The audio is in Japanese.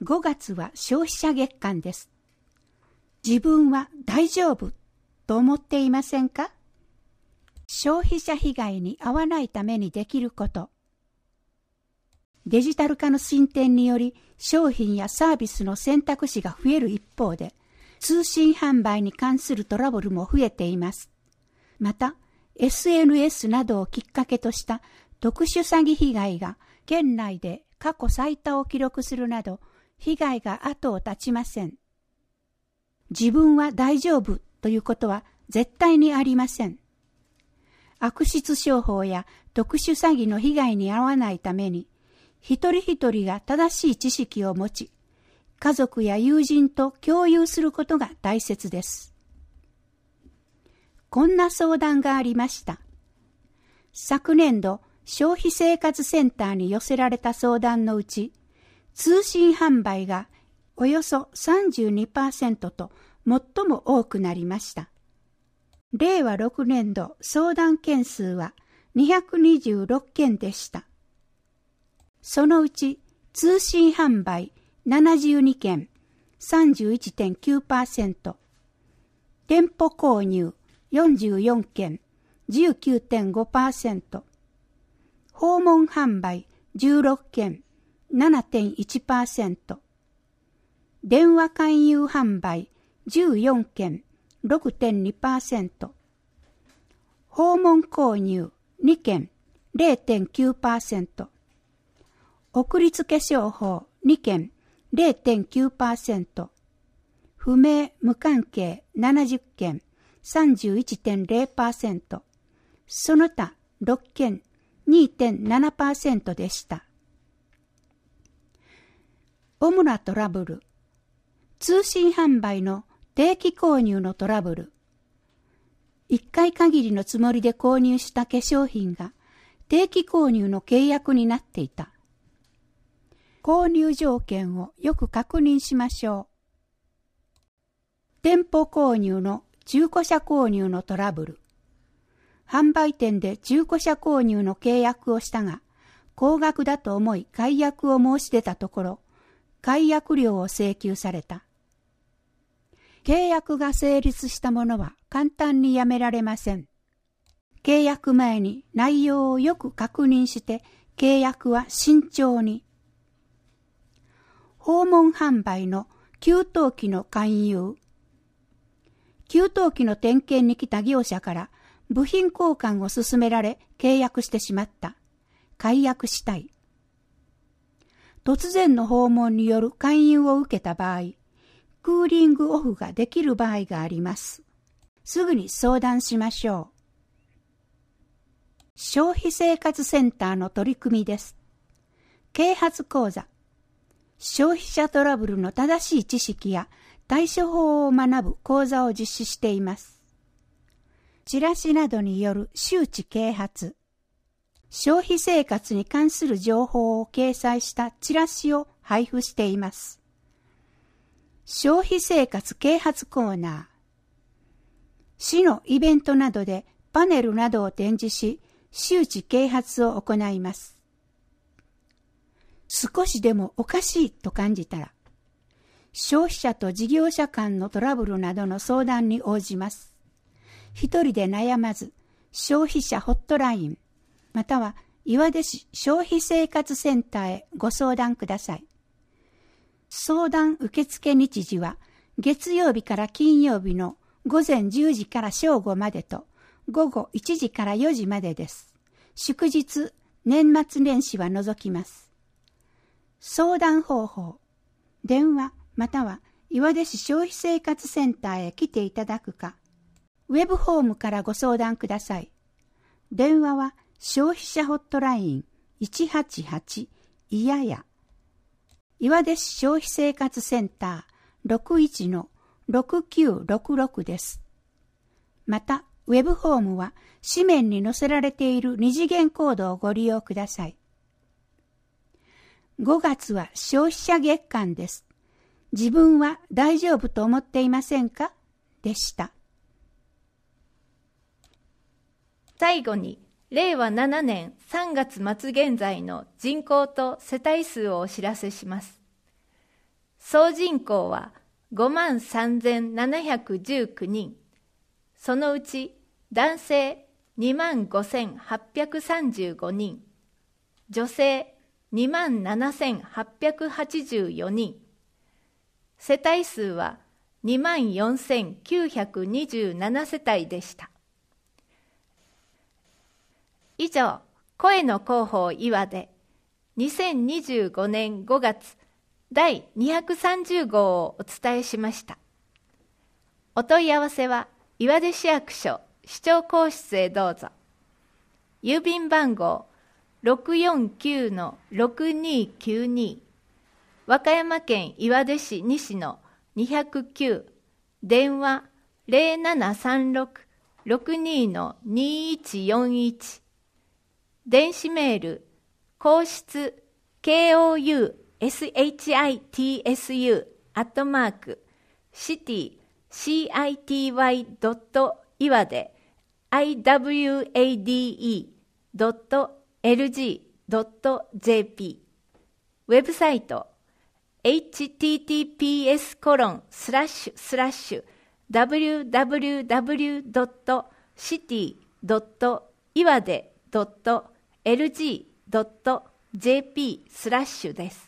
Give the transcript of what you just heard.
5月は消費者月間です。自分は大丈夫と思っていませんか？消費者被害に遭わないためにできること。デジタル化の進展により商品やサービスの選択肢が増える一方で、通信販売に関するトラブルも増えています。また、SNS などをきっかけとした特殊詐欺被害が県内で過去最多を記録するなど、被害が後を絶ちません。自分は大丈夫ということは絶対にありません。悪質商法や特殊詐欺の被害に遭わないために、一人一人が正しい知識を持ち、家族や友人と共有することが大切です。こんな相談がありました。昨年度、消費生活センターに寄せられた相談のうち、通信販売がおよそ 32% と最も多くなりました。令和6年度相談件数は226件でした。そのうち通信販売72件 31.9%、店舗購入44件 19.5%、訪問販売16件 7.1%、電話勧誘販売14件 6.2%、訪問購入2件 0.9%、送り付け商法2件 0.9%、不明無関係70件 31.0%、その他6件 2.7% でした。主なトラブル。通信販売の定期購入のトラブル。1回限りのつもりで購入した化粧品が定期購入の契約になっていた。購入条件をよく確認しましょう。店舗購入の中古車購入のトラブル。販売店で中古車購入の契約をしたが、高額だと思い解約を申し出たところ、解約料を請求された。契約が成立したものは簡単にやめられません。契約前に内容をよく確認して契約は慎重に。訪問販売の給湯器の勧誘。給湯器の点検に来た業者から部品交換を勧められ契約してしまった。解約したい。突然の訪問による勧誘を受けた場合、クーリングオフができる場合があります。すぐに相談しましょう。消費生活センターの取り組みです。啓発講座。消費者トラブルの正しい知識や対処法を学ぶ講座を実施しています。チラシなどによる周知啓発。消費生活に関する情報を掲載したチラシを配布しています。消費生活啓発コーナー。市のイベントなどでパネルなどを展示し、周知啓発を行います。少しでもおかしいと感じたら、消費者と事業者間のトラブルなどの相談に応じます。一人で悩まず、消費者ホットライン、または岩出市消費生活センターへご相談ください。相談受付日時は月曜日から金曜日の午前10時から正午までと午後1時から4時までです。祝日、年末年始は除きます。相談方法、電話または岩出市消費生活センターへ来ていただくか、ウェブホームからご相談ください。電話は消費者ホットライン 188 いやや。岩出市消費生活センター 61-6966 です。また、ウェブホームは紙面に載せられている二次元コードをご利用ください。5月は消費者月間です。自分は大丈夫と思っていませんか？でした。 最後に、令和7年3月末現在の人口と世帯数をお知らせします。 総人口は53,719人。そのうち男性25,835人、女性27,884人、世帯数は24,927世帯でした。以上、声の広報岩で2025年5月第230号をお伝えしました。お問い合わせは岩出市役所市長公室へどうぞ。郵便番号 649-6292 和歌山県岩出市西の209、電話 0736-62-2141、電子メール皇室 kousitty@city.iwade iwade.lg.jp、 ウェブサイト https://www.city.iwade.lg.jp/ です。